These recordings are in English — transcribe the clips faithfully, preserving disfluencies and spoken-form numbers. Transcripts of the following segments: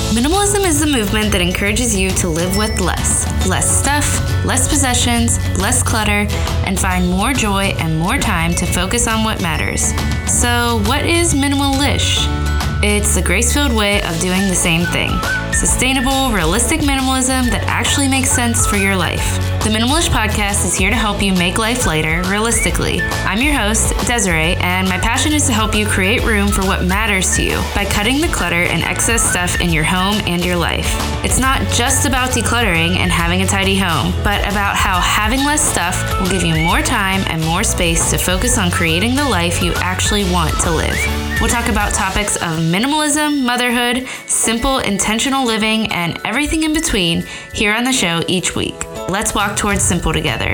Minimalism is the movement that encourages you to live with less. Less stuff, less possessions, less clutter, and find more joy and more time to focus on what matters. So, what is minimalish? It's the grace-filled way of doing the same thing. Sustainable, realistic minimalism that actually makes sense for your life. The Minimalish Podcast is here to help you make life lighter, realistically. I'm your host, Desiree, and my passion is to help you create room for what matters to you by cutting the clutter and excess stuff in your home and your life. It's not just about decluttering and having a tidy home, but about how having less stuff will give you more time and more space to focus on creating the life you actually want to live. We'll talk about topics of minimalism, motherhood, simple, intentional living, and everything in between here on the show each week. Let's walk towards simple together.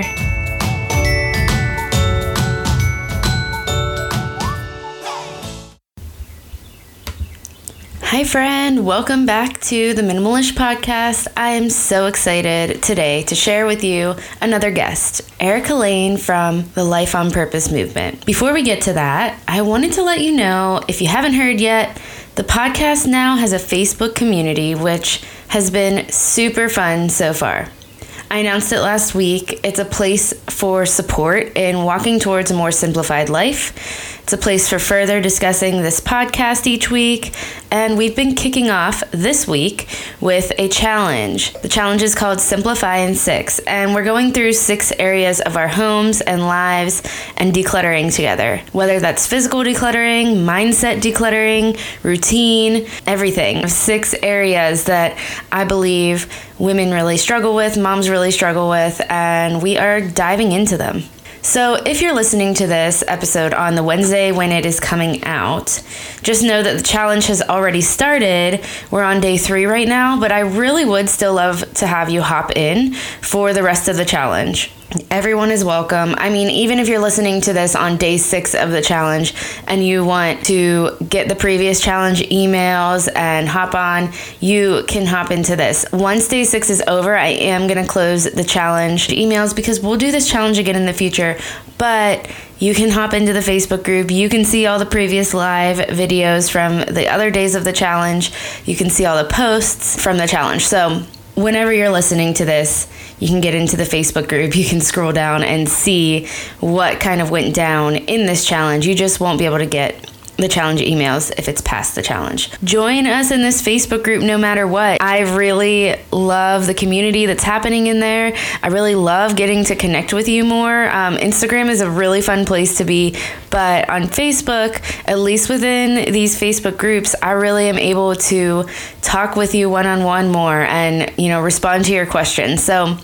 Hi friend, welcome back to the Minimalish Podcast. I am so excited today to share with you another guest, Erica Lane from the Life on Purpose movement. Before we get to that, I wanted to let you know, if you haven't heard yet, the podcast now has a Facebook community, which has been super fun so far. I announced it last week. It's a place for support in walking towards a more simplified life. It's a place for further discussing this podcast each week, and we've been kicking off this week with a challenge. The challenge is called Simplify in Six, and we're going through six areas of our homes and lives and decluttering together, whether that's physical decluttering, mindset decluttering, routine, everything. Six areas that I believe women really struggle with, moms really struggle with, and we are diving into them. So if you're listening to this episode on the Wednesday when it is coming out, just know that the challenge has already started. We're on day three right now, but I really would still love to have you hop in for the rest of the challenge. Everyone is welcome. I mean, even if you're listening to this on day six of the challenge and you want to get the previous challenge emails and hop on, you can hop into this. Once day six is over, I am going to close the challenge emails because we'll do this challenge again in the future, but you can hop into the Facebook group. You can see all the previous live videos from the other days of the challenge. You can see all the posts from the challenge. So whenever you're listening to this, you can get into the Facebook group. You can scroll down and see what kind of went down in this challenge. You just won't be able to get the challenge emails if it's past the challenge. Join us in this Facebook group no matter what. I really love the community that's happening in there. I really love getting to connect with you more. Um, Instagram is a really fun place to be, but on Facebook, at least within these Facebook groups, I really am able to talk with you one-on-one more and, you know, respond to your questions. So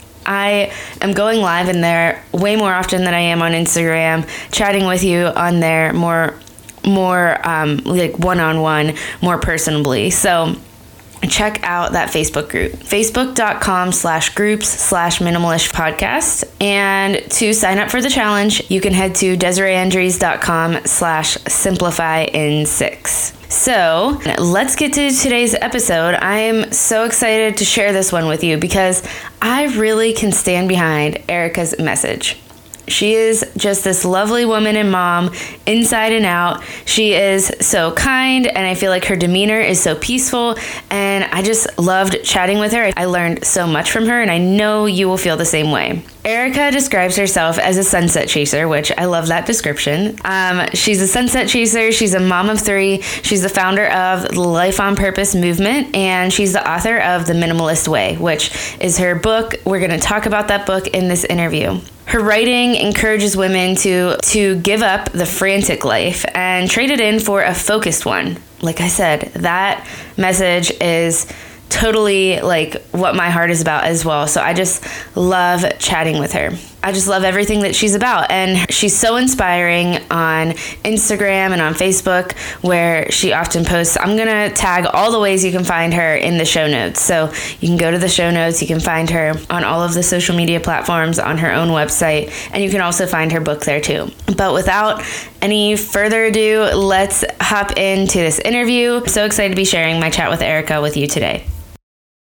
I am going live in there way more often than I am on Instagram, chatting with you on there more more um, like one-on-one, more personably. So check out that Facebook group, facebook.com slash groups slash minimalish podcast. And to sign up for the challenge, you can head to desireeandrews.com slash simplify in six. So let's get to today's episode. I am so excited to share this one with you because I really can stand behind Erica's message. She is just this lovely woman and mom, inside and out. She is so kind, and I feel like her demeanor is so peaceful, and I just loved chatting with her. I learned so much from her, and I know you will feel the same way. Erica describes herself as a sunset chaser, which I love that description. Um, she's a sunset chaser. She's a mom of three. She's the founder of the Life on Purpose movement, and she's the author of The Minimalist Way, which is her book. We're going to talk about that book in this interview. Her writing encourages women to, to give up the frantic life and trade it in for a focused one. Like I said, that message is totally like what my heart is about as well. So I just love chatting with her. I just love everything that she's about. And she's so inspiring on Instagram and on Facebook, where she often posts. I'm going to tag all the ways you can find her in the show notes. So you can go to the show notes. You can find her on all of the social media platforms, on her own website, and you can also find her book there too. But without any further ado, let's hop into this interview. I'm so excited to be sharing my chat with Erica with you today.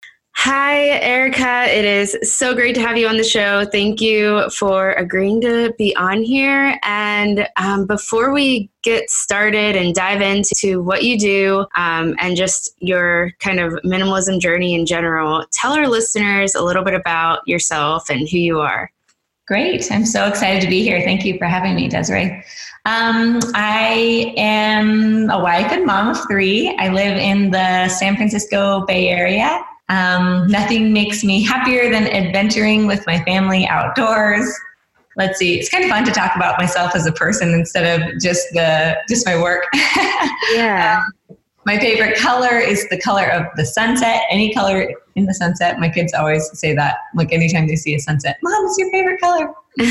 Hi, Erica. It is so great to have you on the show. Thank you for agreeing to be on here. And um, before we get started and dive into what you do um, and just your kind of minimalism journey in general, tell our listeners a little bit about yourself and who you are. Great. I'm so excited to be here. Thank you for having me, Desiree. Um, I am a wife and mom of three. I live in the San Francisco Bay Area. Um, nothing makes me happier than adventuring with my family outdoors. Let's see. It's kind of fun to talk about myself as a person instead of just the just my work. Yeah. um, my favorite color is the color of the sunset. Any color in the sunset. My kids always say that, like anytime they see a sunset, Mom, what's your favorite color?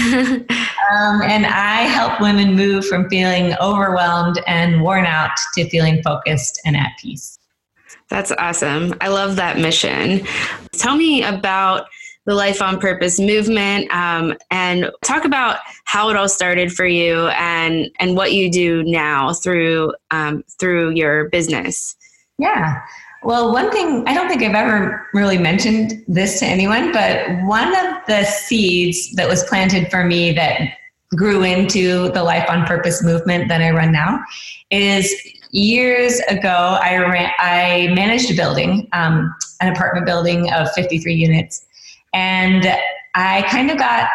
um, and I help women move from feeling overwhelmed and worn out to feeling focused and at peace. That's awesome. I love that mission. Tell me about the Life on Purpose movement um, and talk about how it all started for you and, and what you do now through um, through your business. Yeah. Well, one thing, I don't think I've ever really mentioned this to anyone, but one of the seeds that was planted for me that grew into the Life on Purpose movement that I run now is years ago, I ran, I managed a building, um, an apartment building of fifty-three units. And I kind of got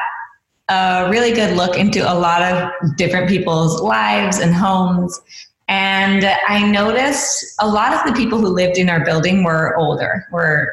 a really good look into a lot of different people's lives and homes. And I noticed a lot of the people who lived in our building were older, were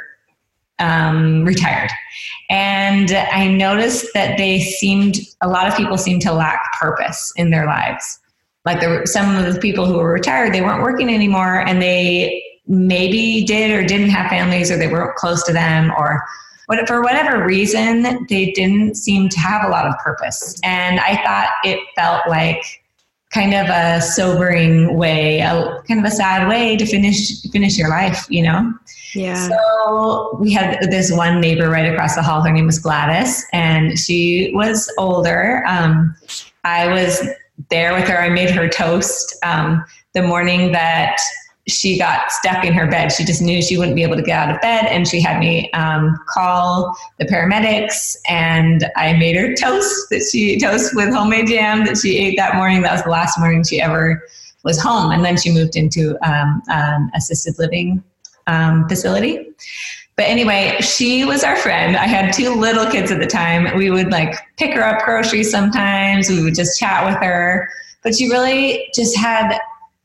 um, retired. And I noticed that they seemed, a lot of people seemed to lack purpose in their lives. Like there were some of the people who were retired, they weren't working anymore, and they maybe did or didn't have families, or they weren't close to them, or what, for whatever reason, they didn't seem to have a lot of purpose. And I thought it felt like kind of a sobering way, a kind of a sad way to finish finish your life, you know? Yeah. So we had this one neighbor right across the hall. Her name was Gladys, and she was older. Um, I was there with her. I made her toast um, the morning that she got stuck in her bed. She just knew she wouldn't be able to get out of bed, and she had me um, call the paramedics, and I made her toast that she toast with homemade jam that she ate that morning. That was the last morning she ever was home, and then she moved into um, an assisted living um, facility. But anyway, she was our friend. I had two little kids at the time. We would like pick her up groceries sometimes. We would just chat with her. But she really just had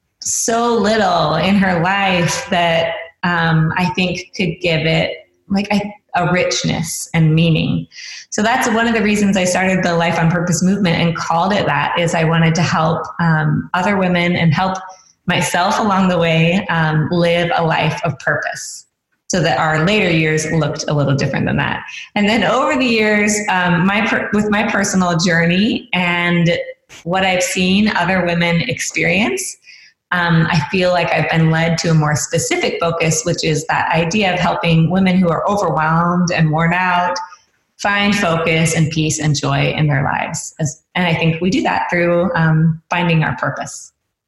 so little in her life that um, I think could give it like a, a richness and meaning. So that's one of the reasons I started the Life on Purpose movement and called it that, is I wanted to help um, other women and help myself along the way um, live a life of purpose, so that our later years looked a little different than that. And then over the years, um, my per- with my personal journey and what I've seen other women experience, um, I feel like I've been led to a more specific focus, which is that idea of helping women who are overwhelmed and worn out find focus and peace and joy in their lives. As, and I think we do that through um, finding our purpose.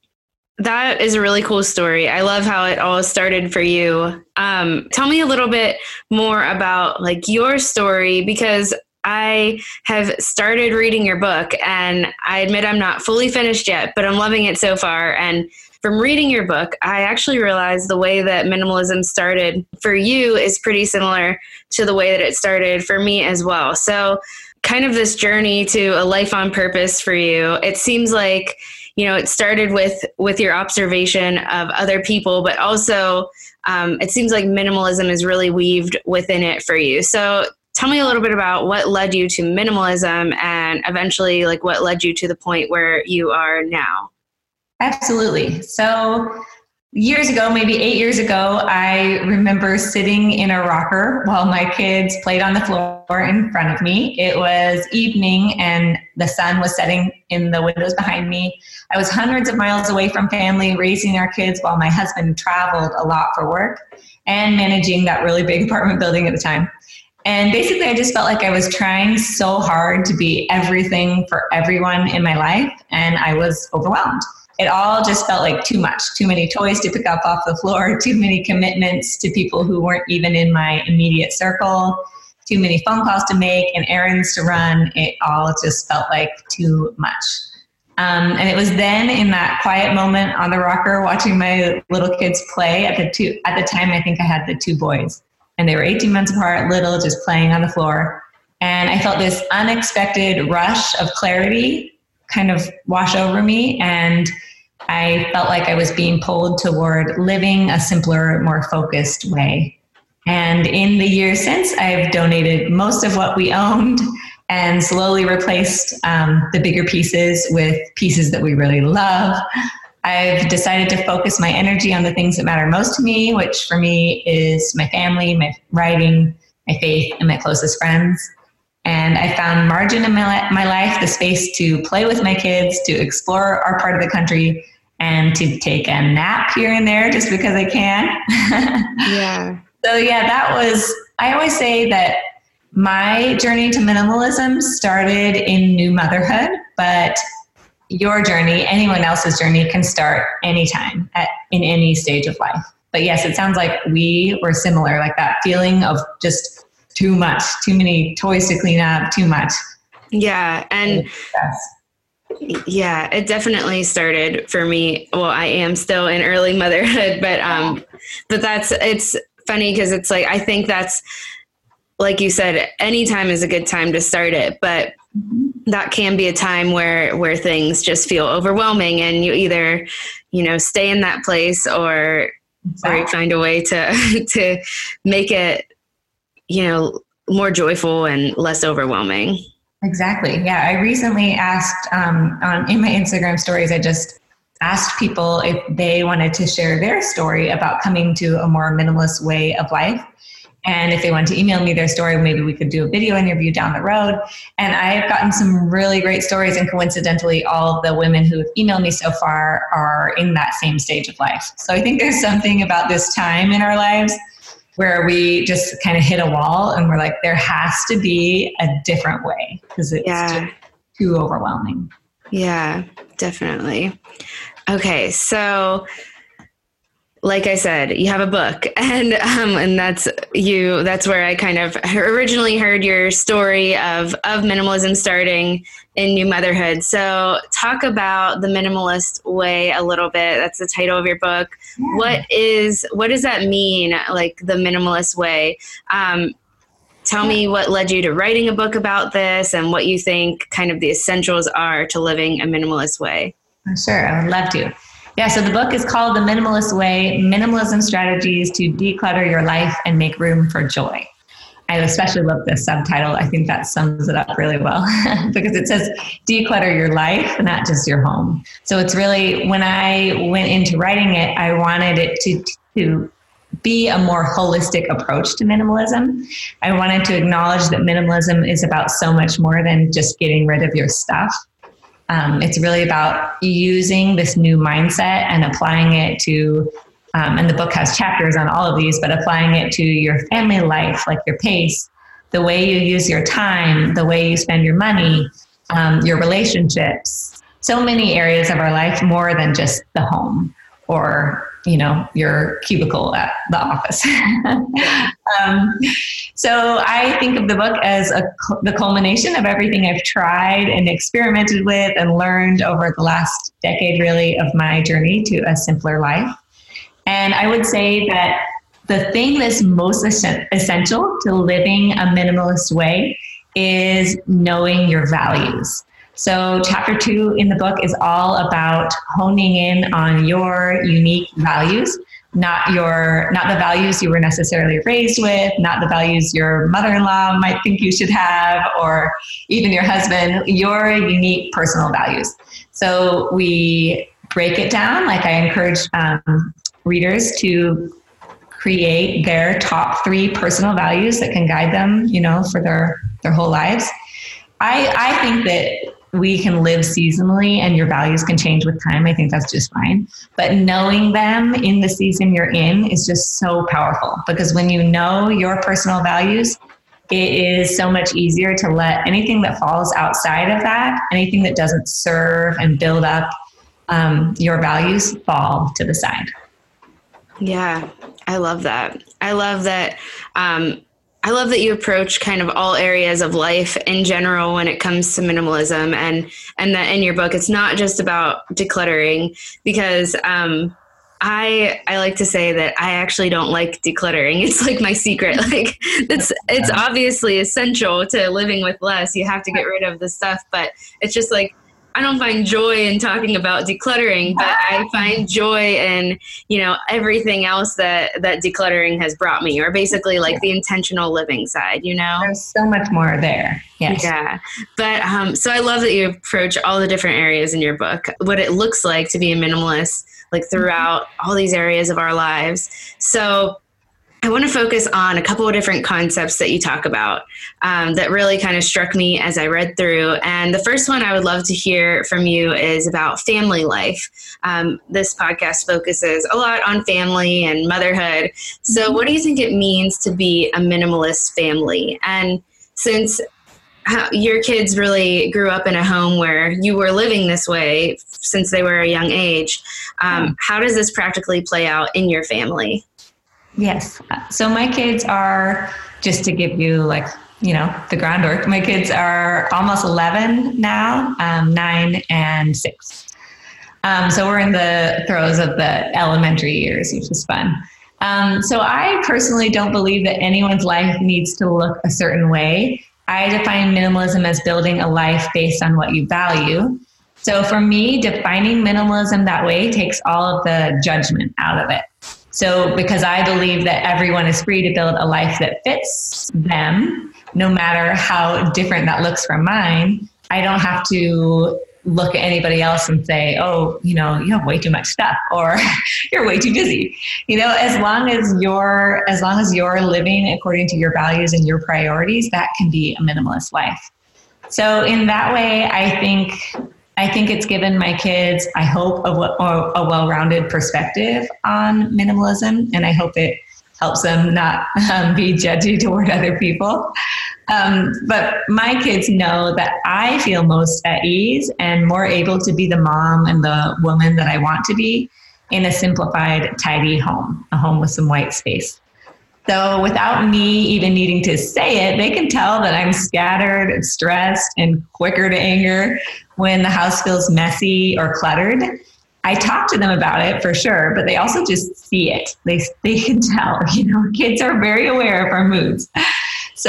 That is a really cool story. I love how it all started for you. Um, tell me a little bit more about like your story, because I have started reading your book, and I admit I'm not fully finished yet, but I'm loving it so far. And from reading your book, I actually realized the way that minimalism started for you is pretty similar to the way that it started for me as well. So kind of this journey to a life on purpose for you, it seems like, you know, it started with, with your observation of other people, but also um, it seems like minimalism is really weaved within it for you. So tell me a little bit about what led you to minimalism and eventually like what led you to the point where you are now. Absolutely. So years ago, maybe eight years ago, I remember sitting in a rocker while my kids played on the floor in front of me. It was evening and the sun was setting in the windows behind me. I was hundreds of miles away from family, raising our kids while my husband traveled a lot for work and managing that really big apartment building at the time. And basically, I just felt like I was trying so hard to be everything for everyone in my life, and I was overwhelmed. it all just felt like too much, too many toys to pick up off the floor, too many commitments to people who weren't even in my immediate circle, too many phone calls to make and errands to run. It all just felt like too much. Um, and it was then in that quiet moment on the rocker watching my little kids play at the two, at the time, I think I had the two boys and they were eighteen months apart, little, just playing on the floor. And I felt this unexpected rush of clarity kind of wash over me. And I felt like I was being pulled toward living a simpler, more focused way. And in the years since, I've donated most of what we owned and slowly replaced um, the bigger pieces with pieces that we really love. I've decided to focus my energy on the things that matter most to me, which for me is my family, my writing, my faith, and my closest friends. And I found margin in my, my life, the space to play with my kids, to explore our part of the country, and to take a nap here and there just because I can. Yeah. So yeah, that was, I always say that my journey to minimalism started in new motherhood, but your journey, anyone else's journey, can start anytime at in any stage of life. But yes, it sounds like we were similar, like that feeling of just too much, too many toys to clean up, too much. Yeah. And yeah, it definitely started for me. Well, I am still in early motherhood, but, um, but that's, it's funny because it's like, I think that's, like you said, any time is a good time to start it, but that can be a time where, where things just feel overwhelming and you either, you know, stay in that place or, exactly. or you find a way to, to make it, you know, more joyful and less overwhelming. Exactly. Yeah. I recently asked, um, on, in my Instagram stories, I just asked people if they wanted to share their story about coming to a more minimalist way of life. And if they want to email me their story, maybe we could do a video interview down the road. And I've gotten some really great stories. And coincidentally, all of the women who have emailed me so far are in that same stage of life. So I think there's something about this time in our lives where we just kind of hit a wall and we're like, there has to be a different way because it's yeah. just too overwhelming. Yeah, definitely. Okay. So like I said, you have a book and, um, and that's you, that's where I kind of originally heard your story of, of minimalism starting in new motherhood. So talk about the minimalist way a little bit. That's the title of your book. Yeah. What is, what does that mean? Like the minimalist way? Um, tell me what led you to writing a book about this and what you think kind of the essentials are to living a minimalist way. Sure. I would love to. Yeah, so the book is called The Minimalist Way, Minimalism Strategies to Declutter Your Life and Make Room for Joy. I especially love the subtitle. I think that sums it up really well because it says declutter your life, not just your home. So it's really, when I went into writing it, I wanted it to, to be a more holistic approach to minimalism. I wanted to acknowledge that minimalism is about so much more than just getting rid of your stuff. Um, it's really about using this new mindset and applying it to, um, and the book has chapters on all of these, but applying it to your family life, like your pace, the way you use your time, the way you spend your money, um, your relationships, so many areas of our life more than just the home or, you know, your cubicle at the office. um, so I think of the book as a, the culmination of everything I've tried and experimented with and learned over the last decade, really, of my journey to a simpler life. And I would say that the thing that's most essential to living a minimalist way is knowing your values. So chapter two in the book is all about honing in on your unique values, not your, not the values you were necessarily raised with, not the values your mother-in-law might think you should have, or even your husband, your unique personal values. So we break it down. Like I encourage um, readers to create their top three personal values that can guide them, you know, for their, their whole lives. I, I think that we can live seasonally and your values can change with time. I think that's just fine. But knowing them in the season you're in is just so powerful because when you know your personal values, it is so much easier to let anything that falls outside of that, anything that doesn't serve and build up um, your values fall to the side. Yeah, I love that. I love that. Um, I love that you approach kind of all areas of life in general when it comes to minimalism, and and that in your book, it's not just about decluttering, because um, I I like to say that I actually don't like decluttering. It's like my secret. Like it's it's obviously essential to living with less. You have to get rid of the stuff, but it's just like, I don't find joy in talking about decluttering, but I find joy in, you know, everything else that, that decluttering has brought me, or basically like the intentional living side, you know? There's so much more there. Yes. Yeah. But, um, so I love that you approach all the different areas in your book, what it looks like to be a minimalist, like throughout all these areas of our lives. So I want to focus on a couple of different concepts that you talk about um, that really kind of struck me as I read through. And the first one I would love to hear from you is about family life. Um, this podcast focuses a lot on family and motherhood. So what do you think it means to be a minimalist family? And since how, your kids really grew up in a home where you were living this way since they were a young age, um, how does this practically play out in your family? Yes. So my kids are, just to give you like, you know, the groundwork, my kids are almost eleven now, um, nine and six. Um, so we're in the throes of the elementary years, which is fun. Um, so I personally don't believe that anyone's life needs to look a certain way. I define minimalism as building a life based on what you value. So for me, defining minimalism that way takes all of the judgment out of it. So because I believe that everyone is free to build a life that fits them, no matter how different that looks from mine, I don't have to look at anybody else and say, oh, you know, you have way too much stuff, or you're way too busy. You know, as long as you're, as long as you're living according to your values and your priorities, that can be a minimalist life. So in that way, I think I think it's given my kids, I hope, a, a well-rounded perspective on minimalism, and I hope it helps them not um, be judgy toward other people. Um, but my kids know that I feel most at ease and more able to be the mom and the woman that I want to be in a simplified, tidy home, a home with some white space. So without me even needing to say it, they can tell that I'm scattered and stressed and quicker to anger when the house feels messy or cluttered. I talk to them about it for sure, but they also just see it. They they can tell, you know, kids are very aware of our moods. So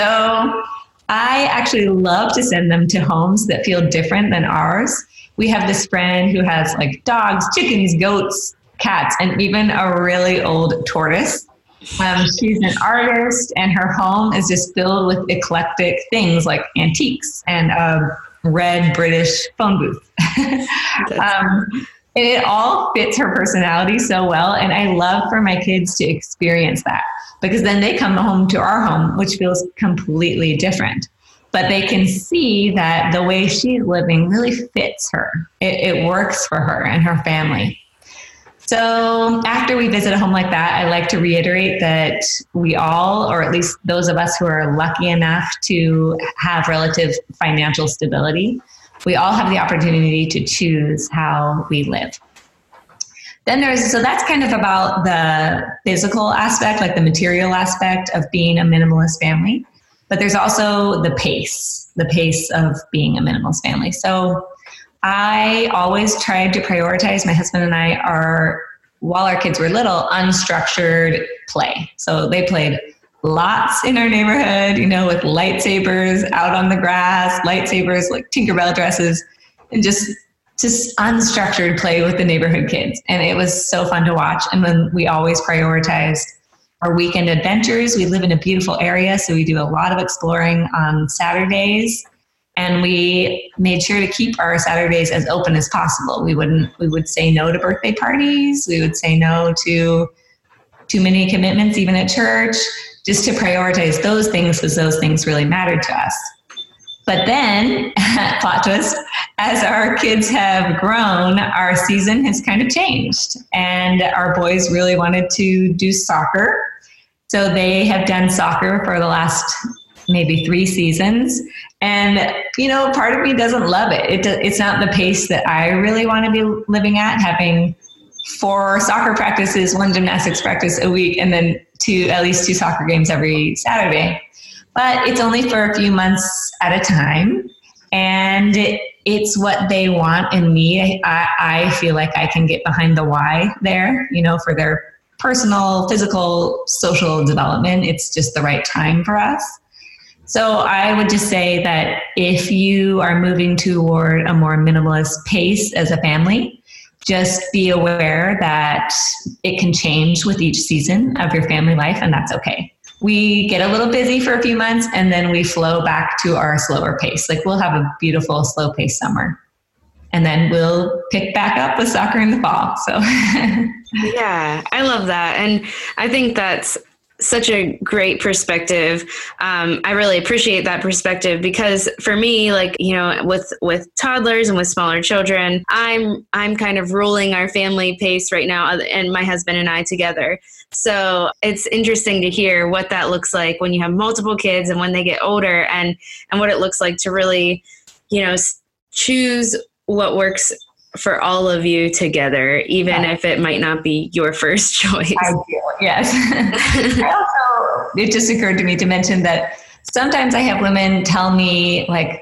I actually love to send them to homes that feel different than ours. We have this friend who has like dogs, chickens, goats, cats, and even a really old tortoise. Um, she's an artist, and her home is just filled with eclectic things like antiques and a red British phone booth. um, and it all fits her personality so well, and I love for my kids to experience that, because then they come home to our home, which feels completely different. But they can see that the way she's living really fits her. It, it works for her and her family. So after we visit a home like that, I like to reiterate that we all, or at least those of us who are lucky enough to have relative financial stability, we all have the opportunity to choose how we live. Then there's, so that's kind of about the physical aspect, like the material aspect of being a minimalist family. But there's also the pace, the pace of being a minimalist family. So I always tried to prioritize, my husband and I are, while our kids were little, unstructured play. So they played lots in our neighborhood, you know, with lightsabers out on the grass, lightsabers, like Tinkerbell dresses, and just, just unstructured play with the neighborhood kids. And it was so fun to watch. And then we always prioritized our weekend adventures. We live in a beautiful area, so we do a lot of exploring on Saturdays. And we made sure to keep our Saturdays as open as possible. We wouldn't, we would say no to birthday parties. We would say no to too many commitments, even at church, just to prioritize those things, because those things really mattered to us. But then, plot twist, as our kids have grown, our season has kind of changed. And our boys really wanted to do soccer. So they have done soccer for the last maybe three seasons. And, you know, part of me doesn't love it. it it's not the pace that I really want to be living at, having four soccer practices, one gymnastics practice a week, and then two, at least two soccer games every Saturday. But it's only for a few months at a time. And it, it's what they want and need. I, I feel like I can get behind the why there, you know, for their personal, physical, social development. It's just the right time for us. So I would just say that if you are moving toward a more minimalist pace as a family, just be aware that it can change with each season of your family life, and that's okay. We get a little busy for a few months and then we flow back to our slower pace. Like we'll have a beautiful slow pace summer and then we'll pick back up with soccer in the fall. So yeah, I love that. And I think that's such a great perspective. Um, I really appreciate that perspective because for me, like, you know, with, with toddlers and with smaller children, I'm, I'm kind of ruling our family pace right now, and my husband and I together. So it's interesting to hear what that looks like when you have multiple kids and when they get older, and, and what it looks like to really, you know, choose what works for all of you together, even yeah. if it might not be your first choice. I do, yes. I also, it just occurred to me to mention that sometimes I have women tell me, like,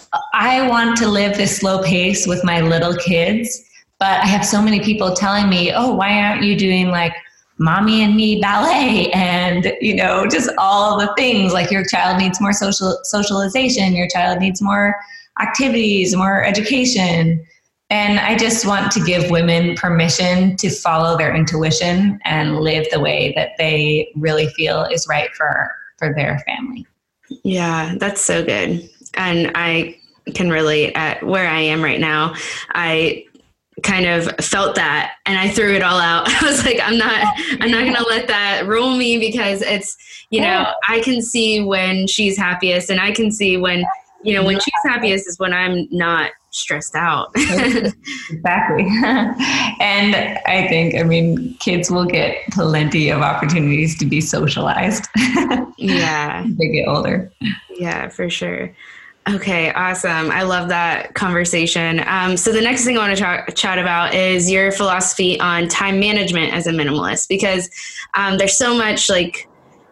I want to live this slow pace with my little kids, but I have so many people telling me, oh, why aren't you doing like mommy and me ballet and, you know, just all the things, like your child needs more social socialization, your child needs more activities, more education. And I just want to give women permission to follow their intuition and live the way that they really feel is right for, for their family. Yeah, that's so good. And I can relate at where I am right now. I kind of felt that and I threw it all out. I was like, I'm not, I'm not going to let that rule me, because it's, you know, I can see when she's happiest, and I can see when, you know, when she's happiest is when I'm not stressed out. Exactly. And I think, I mean, kids will get plenty of opportunities to be socialized. Yeah. As they get older. Yeah, for sure. Okay, awesome. I love that conversation. Um, so the next thing I want to ch- chat about is your philosophy on time management as a minimalist, because um, there's so much, like,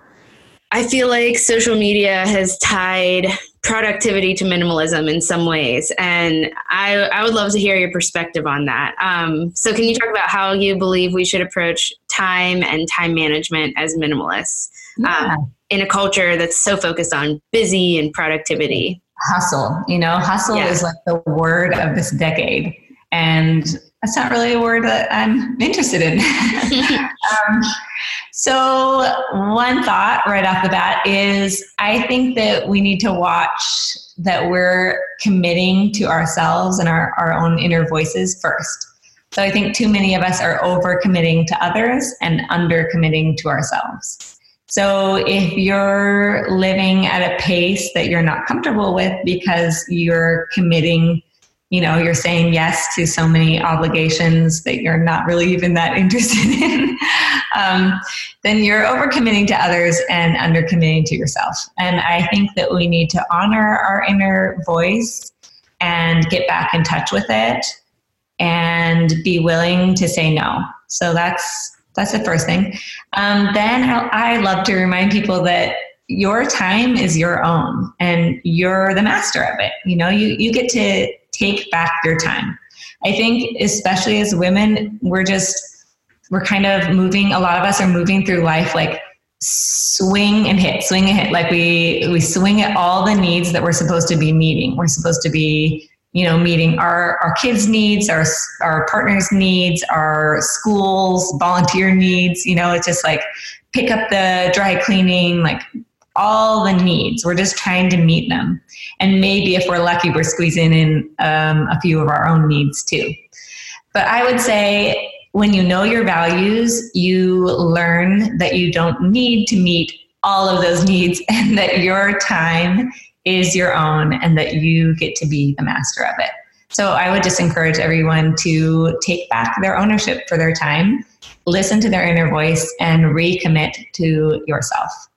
I feel like social media has tied productivity to minimalism in some ways. And I, I would love to hear your perspective on that. Um, so can you talk about how you believe we should approach time and time management as minimalists yeah. um, in a culture that's so focused on busy and productivity? Hustle, you know, hustle yeah. is like the word of this decade. And that's not really a word that I'm interested in. um, so one thought right off the bat is I think that we need to watch that we're committing to ourselves and our, our own inner voices first. So I think too many of us are over committing to others and under committing to ourselves. So if you're living at a pace that you're not comfortable with because you're committing, you know, you're saying yes to so many obligations that you're not really even that interested in, um, then you're overcommitting to others and undercommitting to yourself. And I think that we need to honor our inner voice and get back in touch with it and be willing to say no. So that's that's the first thing. Um, then I, I love to remind people that your time is your own and you're the master of it. You know, you, you get to take back your time. I think especially as women, we're just, we're kind of moving, a lot of us are moving through life like swing and hit, swing and hit. Like we, we swing at all the needs that we're supposed to be meeting. We're supposed to be, you know, meeting our, our kids' needs, our, our partners' needs, our schools, volunteer needs. You know, it's just like pick up the dry cleaning, like all the needs. We're just trying to meet them. And maybe if we're lucky, we're squeezing in um, a few of our own needs too. But I would say when you know your values, you learn that you don't need to meet all of those needs and that your time is your own and that you get to be the master of it. So I would just encourage everyone to take back their ownership for their time, listen to their inner voice, and recommit to yourself.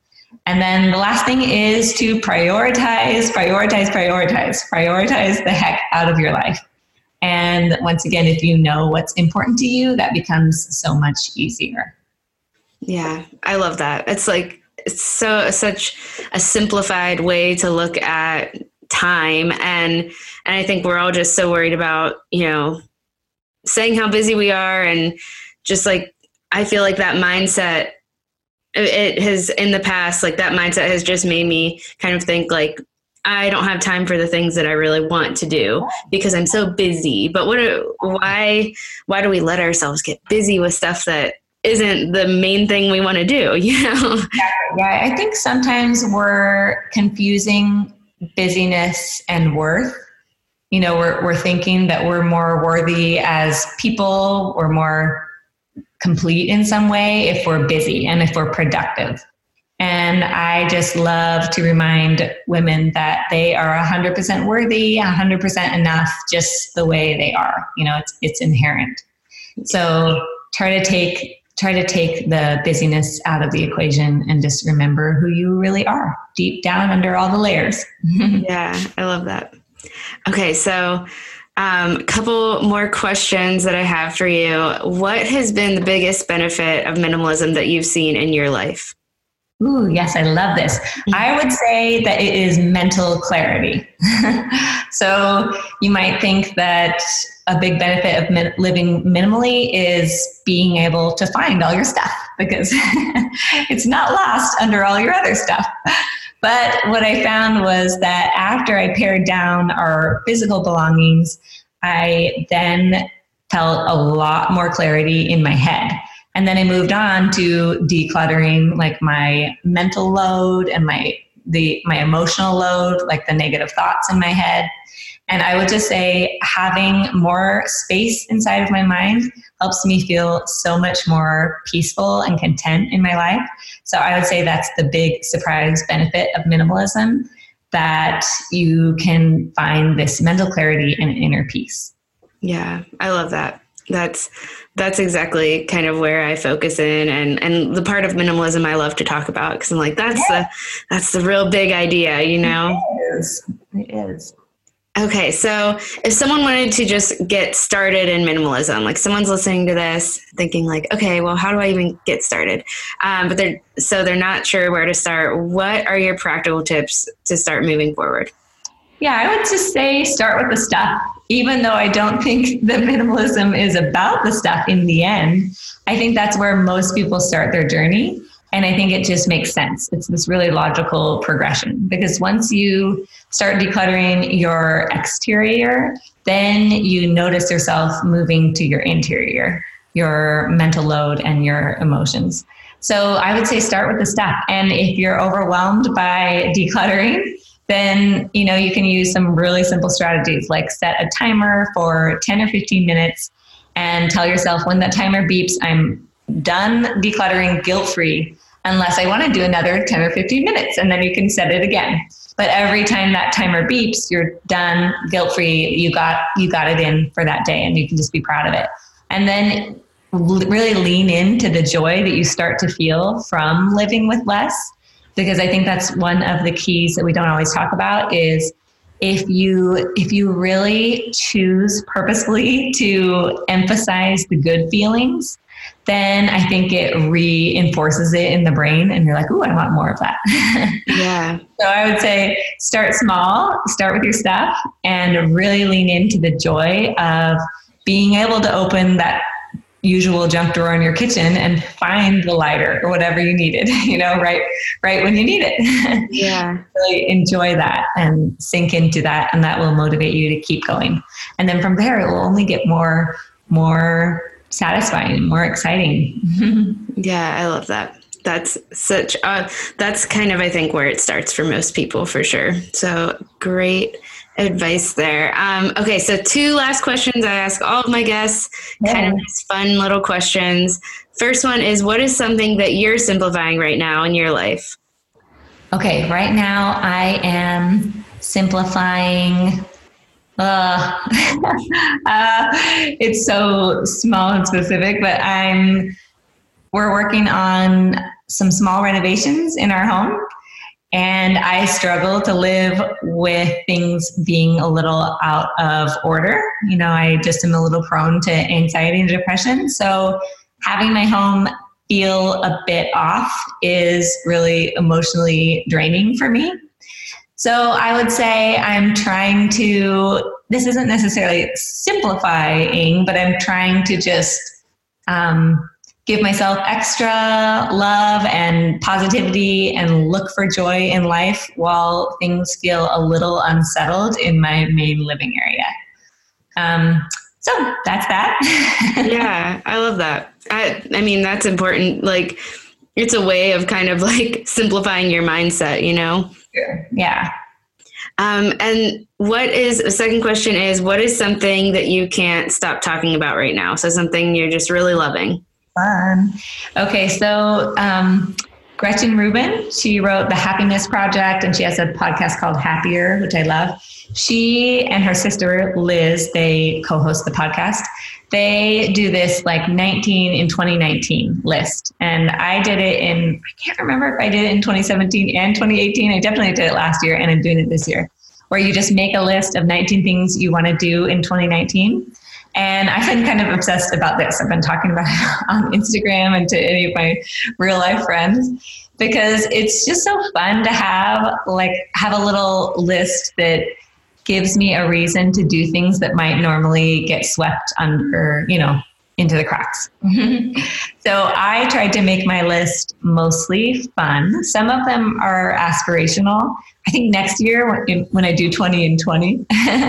And then the last thing is to prioritize, prioritize, prioritize, prioritize the heck out of your life. And once again, if you know what's important to you, that becomes so much easier. Yeah, I love that. It's like, it's so such a simplified way to look at time. And, and I think we're all just so worried about, you know, saying how busy we are. And just like, I feel like that mindset, it has in the past, like that mindset has just made me kind of think like, I don't have time for the things that I really want to do because I'm so busy. But what, why, why do we let ourselves get busy with stuff that isn't the main thing we want to do? You know? Yeah, I think sometimes we're confusing busyness and worth. You know, we're, we're thinking that we're more worthy as people, we're more complete in some way if we're busy and if we're productive. And I just love to remind women that they are one hundred percent worthy, one hundred percent enough just the way they are. You know, it's it's inherent. So try to take try to take the busyness out of the equation and just remember who you really are deep down under all the layers. Yeah, I love that. Okay, so um, a couple more questions that I have for you. What has been the biggest benefit of minimalism that you've seen in your life? Ooh, yes, I love this. I would say that it is mental clarity. So you might think that a big benefit of min- living minimally is being able to find all your stuff because it's not lost under all your other stuff. But what I found was that after I pared down our physical belongings, I then felt a lot more clarity in my head. And then I moved on to decluttering like my mental load and my the my emotional load, like the negative thoughts in my head. And I would just say having more space inside of my mind helps me feel so much more peaceful and content in my life. So I would say that's the big surprise benefit of minimalism, that you can find this mental clarity and inner peace. Yeah, I love that. That's that's exactly kind of where I focus in, and, and the part of minimalism I love to talk about because I'm like, that's yeah. the that's the real big idea, you know? It is. It is. Okay, so if someone wanted to just get started in minimalism, like someone's listening to this thinking like, okay, well, how do I even get started? Um, but they're so they're not sure where to start. What are your practical tips to start moving forward? Yeah, I would just say start with the stuff. Even though I don't think that minimalism is about the stuff in the end, I think that's where most people start their journey. And I think it just makes sense. It's this really logical progression because once you start decluttering your exterior, then you notice yourself moving to your interior, your mental load and your emotions. So I would say start with the stuff. And if you're overwhelmed by decluttering, then, you know, you can use some really simple strategies like set a timer for ten or fifteen minutes and tell yourself when that timer beeps, I'm done decluttering guilt-free unless I want to do another ten or fifteen minutes, and then you can set it again. But every time that timer beeps, you're done guilt-free. You got, you got it in for that day and you can just be proud of it. And then really lean into the joy that you start to feel from living with less. Because I think that's one of the keys that we don't always talk about is if you if you really choose purposefully to emphasize the good feelings, then I think it reinforces it in the brain and you're like, ooh, I want more of that. Yeah. So I would say start small, start with your stuff and really lean into the joy of being able to open that usual junk drawer in your kitchen and find the lighter or whatever you needed, you know, right, right when you need it. Yeah. Really enjoy that and sink into that, and that will motivate you to keep going. And then from there, it will only get more, more satisfying, more exciting. Yeah, I love that. That's such a, that's kind of, I think, where it starts for most people for sure. So great advice there. Um, okay, so two last questions I ask all of my guests, yeah. Kind of nice, fun little questions. First one is, what is something that you're simplifying right now in your life? Okay, right now I am simplifying. Uh, uh, it's so small and specific, but I'm. We're working on some small renovations in our home. And I struggle to live with things being a little out of order. You know, I just am a little prone to anxiety and depression. So having my home feel a bit off is really emotionally draining for me. So I would say I'm trying to, this isn't necessarily simplifying, but I'm trying to just um, give myself extra love and positivity and look for joy in life while things feel a little unsettled in my main living area. Um, so that's that. Yeah, I love that. I, I mean, that's important. Like, it's a way of kind of like simplifying your mindset, you know? Sure. Yeah. Um, and what is, the second question is, what is something that you can't stop talking about right now? So something you're just really loving. Fun. Okay, so um, Gretchen Rubin, she wrote The Happiness Project, and she has a podcast called Happier, which I love. She and her sister Liz, they co-host the podcast. They do this like nineteen in twenty nineteen list. And I did it in, I can't remember if I did it in twenty seventeen and twenty eighteen. I definitely did it last year, and I'm doing it this year, where you just make a list of nineteen things you want to do in twenty nineteen. And I've been kind of obsessed about this. I've been talking about it on Instagram and to any of my real life friends, because it's just so fun to have like have a little list that gives me a reason to do things that might normally get swept under, you know, into the cracks. So I tried to make my list mostly fun. Some of them are aspirational. I think next year when, when I do twenty and twenty,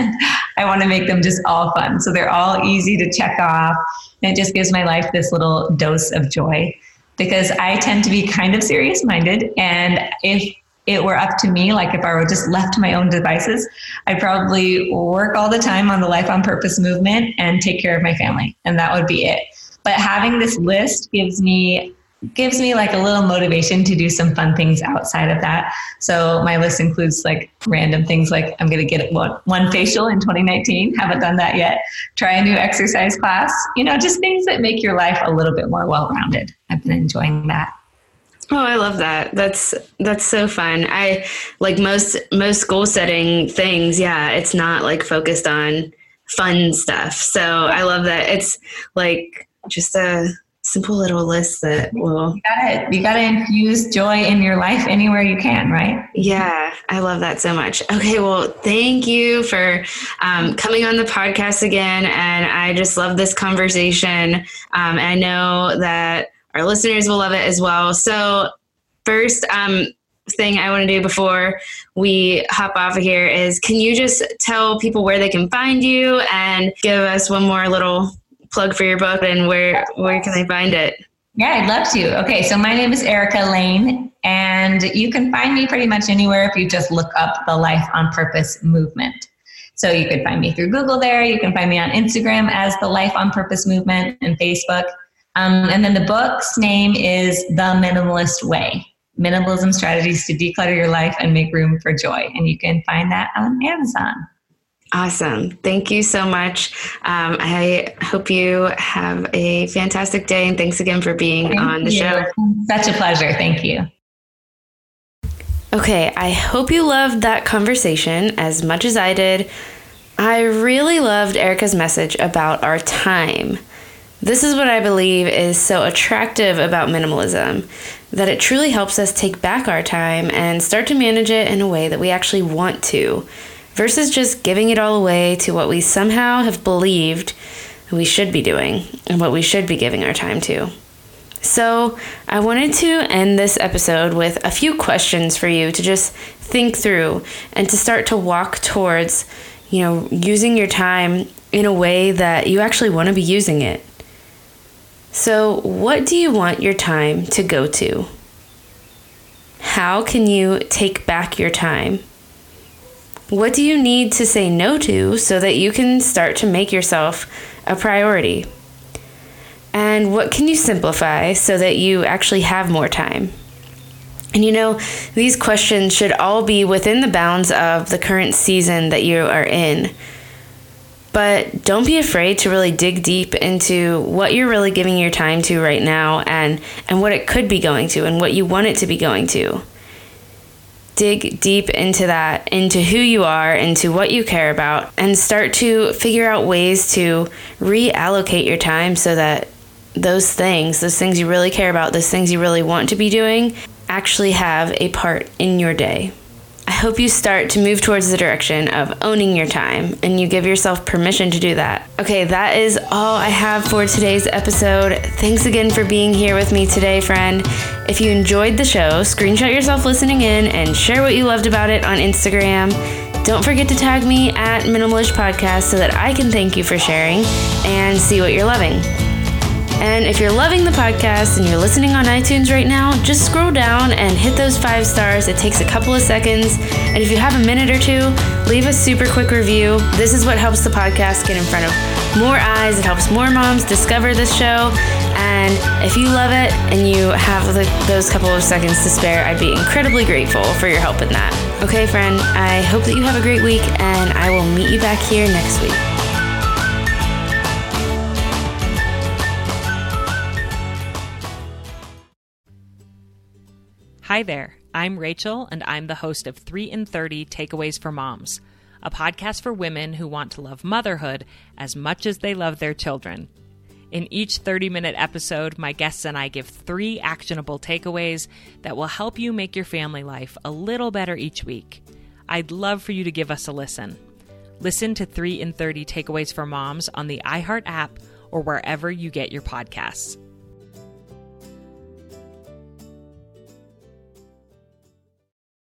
I want to make them just all fun. So they're all easy to check off. And it just gives my life this little dose of joy, because I tend to be kind of serious minded. And if it were up to me, like if I were just left to my own devices, I'd probably work all the time on the Life on Purpose movement and take care of my family. And that would be it. But having this list gives me gives me like a little motivation to do some fun things outside of that. So my list includes like random things like I'm going to get one, one facial in twenty nineteen. Haven't done that yet. Try a new exercise class, you know, just things that make your life a little bit more well-rounded. I've been enjoying that. Oh, I love that. That's, that's so fun. I like most, most goal setting things. Yeah. It's not like focused on fun stuff. So I love that. It's like just a simple little list that will, you gotta, you gotta infuse joy in your life anywhere you can, right? Yeah. I love that so much. Okay. Well, thank you for um, coming on the podcast again. And I just love this conversation. Um, and I know that our listeners will love it as well. So first um, thing I want to do before we hop off of here is, can you just tell people where they can find you and give us one more little plug for your book and where, where can they find it? Yeah, I'd love to. Okay, so my name is Erica Lane, and you can find me pretty much anywhere if you just look up the Life on Purpose movement. So you could find me through Google there. You can find me on Instagram as the Life on Purpose movement and Facebook. Um, and then the book's name is The Minimalist Way, Minimalism Strategies to Declutter Your Life and Make Room for Joy. And you can find that on Amazon. Awesome. Thank you so much. Um, I hope you have a fantastic day. And thanks again for being Thank on the you. show. Such a pleasure. Thank you. Okay, I hope you loved that conversation as much as I did. I really loved Erica's message about our time. This is what I believe is so attractive about minimalism, that it truly helps us take back our time and start to manage it in a way that we actually want to, versus just giving it all away to what we somehow have believed we should be doing and what we should be giving our time to. So I wanted to end this episode with a few questions for you to just think through and to start to walk towards, you know, using your time in a way that you actually want to be using it. So what do you want your time to go to? How can you take back your time? What do you need to say no to so that you can start to make yourself a priority? And what can you simplify so that you actually have more time? And you know, these questions should all be within the bounds of the current season that you are in. But don't be afraid to really dig deep into what you're really giving your time to right now and, and what it could be going to and what you want it to be going to. Dig deep into that, into who you are, into what you care about, and start to figure out ways to reallocate your time so that those things, those things you really care about, those things you really want to be doing, actually have a part in your day. I hope you start to move towards the direction of owning your time and you give yourself permission to do that. Okay, that is all I have for today's episode. Thanks again for being here with me today, friend. If you enjoyed the show, screenshot yourself listening in and share what you loved about it on Instagram. Don't forget to tag me at Minimalish Podcast so that I can thank you for sharing and see what you're loving. And if you're loving the podcast and you're listening on iTunes right now, just scroll down and hit those five stars. It takes a couple of seconds. And if you have a minute or two, leave a super quick review. This is what helps the podcast get in front of more eyes. It helps more moms discover this show. And if you love it and you have the, those couple of seconds to spare, I'd be incredibly grateful for your help in that. Okay, friend, I hope that you have a great week, and I will meet you back here next week. Hi there, I'm Rachel, and I'm the host of three in thirty Takeaways for Moms, a podcast for women who want to love motherhood as much as they love their children. In each thirty-minute episode, my guests and I give three actionable takeaways that will help you make your family life a little better each week. I'd love for you to give us a listen. Listen to three in thirty Takeaways for Moms on the iHeart app or wherever you get your podcasts.